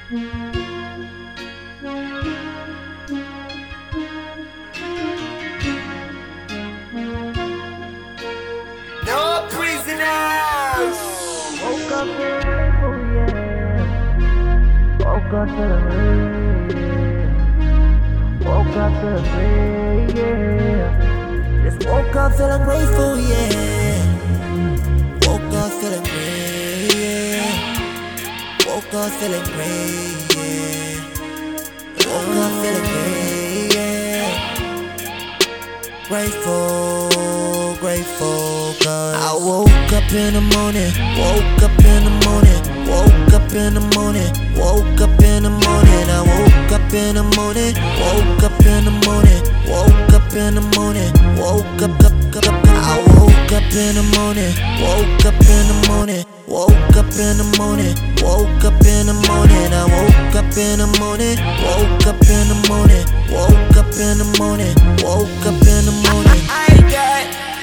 No prisoners. Woke up feeling grateful, yeah. Woke up feeling great, yeah. Woke up feeling great, yeah. Just woke up feeling grateful, yeah. Woke up feeling great, yeah. Woke up feeling great, yeah. Woke up feeling great, yeah. Grateful, grateful, cause I woke up in the morning, woke up in the morning, woke up in the morning, woke up in the morning, I woke up in the morning, woke up in the morning, woke up in the morning, woke up, I woke up in the morning, woke up in the morning, woke up in the morning, woke up in the morning, I woke up in the morning, woke up in the morning, woke up in the morning, woke up in the morning. I got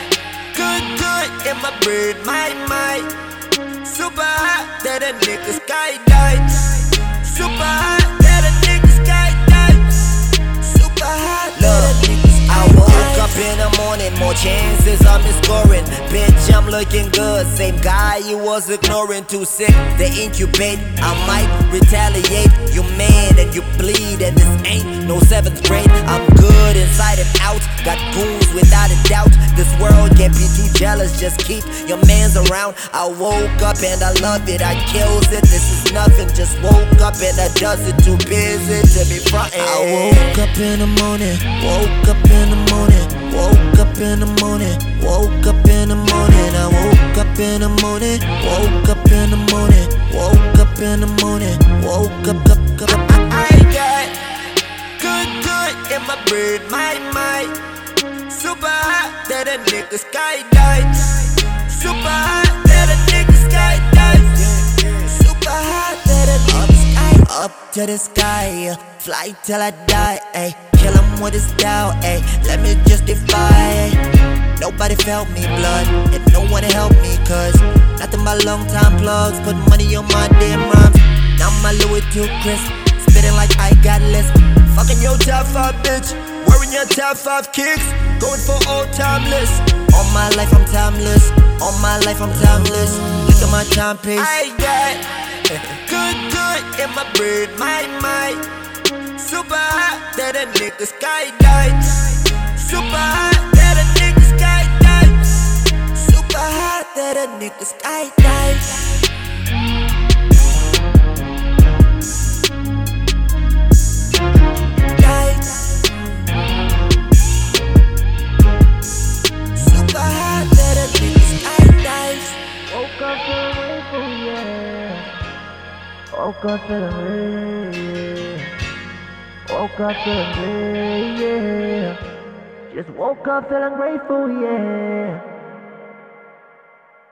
good in my brain, my mind. Super hot that a nigga skydive. Super hot that a nigga skydive. Super hot that a nigga skydive. I woke up in the morning, more chances of me scoring. Bitch, I'm looking good. Same guy you was ignoring, too sick to incubate. I might retaliate. You man and you bleed, and this ain't no 7th grade. I'm good inside and out, got goons without a doubt. This world can't be too jealous, just keep your mans around. I woke up and I love it, I kills it. This is nothing, just woke up and I does it. Too busy to be frontin'. I woke up in the morning, woke up in the morning, woke up in the morning, woke up in the morning, I woke up in the morning, woke up in the morning, woke up in the morning, woke up. I got good in my brain, my mind. Super hot that a nigga skydive. Super hot that a nigga skydive. Super hot that a nigga skydive. Up to the sky, fly till I die, ayy. Kill him with his style, ayy. Let me justify, ayy. Nobody felt me blood, and no one helped me, cause nothing but long time plugs. Put money on my damn rhymes. Now my Louis too crisp, spitting like I got lisp. Fucking your top 5 bitch, wearing your top 5 kicks, going for all timeless. All my life I'm timeless, all my life I'm timeless. Look at my timepiece. I got good in my brain, my mind. Super hot that a nigga skydive. Super hot that a nigga skydive. Super hot that a nigga skydive. Woke up feeling grateful, yeah. Woke up feeling great, yeah. Woke up feeling great, yeah. Just woke up feeling grateful, yeah.